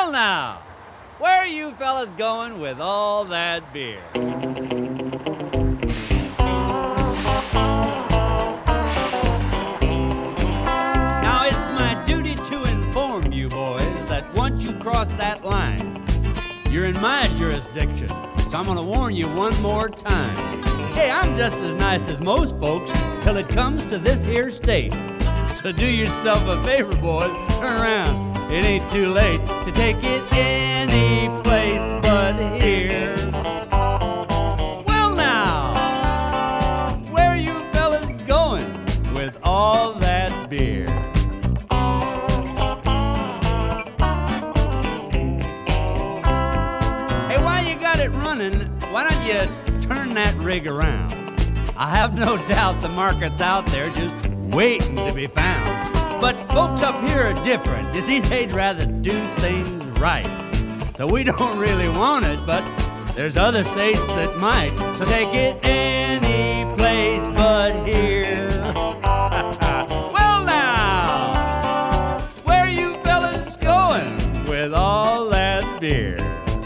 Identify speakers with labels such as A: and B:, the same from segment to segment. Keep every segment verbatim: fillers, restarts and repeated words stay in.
A: Well, now, where are you fellas going with all that beer? Now, it's my duty to inform you boys that once you cross that line, you're in my jurisdiction, so I'm gonna warn you one more time. Hey, I'm just as nice as most folks till it comes to this here state. So do yourself a favor, boys, turn around. It ain't too late to take it any place but here. Well, now, where are you fellas going with all that beer? Hey, while you got it running, why don't you turn that rig around? I have no doubt the market's out there just waiting to be found. But folks up here are different. You see, they'd rather do things right. So we don't really want it, but there's other states that might. So take it any place but here. Well, now, where are you fellas going with all that beer?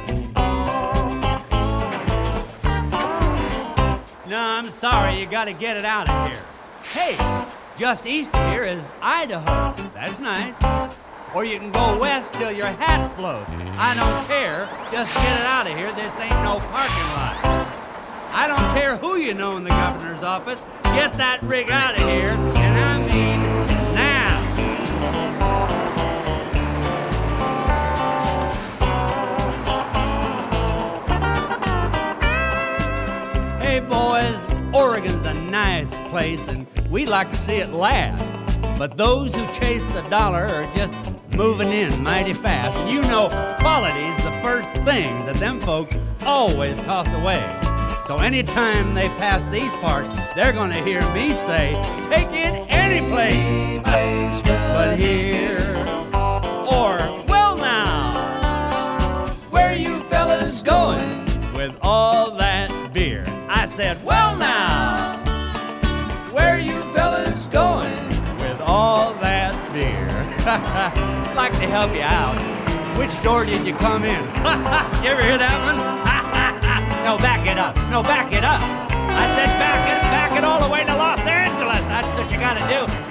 A: No, I'm sorry, you gotta get it out of here. Hey, just east of here is Idaho. That's nice. Or you can go west till your hat floats. I don't care. Just get it out of here. This ain't no parking lot. I don't care who you know in the governor's office. Get that rig out of here, and I mean now. Hey, boys, Oregon's a nice place, and we'd like to see it last. But those who chase the dollar are just moving in mighty fast. And you know, quality's the first thing that them folks always toss away. So anytime they pass these parts, they're gonna hear me say, take it any place but here. Or, well, now, where you fellas going with all that beer? I said, well, now, where are you fellas going with all that beer? I'd like to help you out. Which door did you come in? You ever hear that one? No, back it up. No, back it up. I said back it, back it all the way to Los Angeles. That's what you gotta do.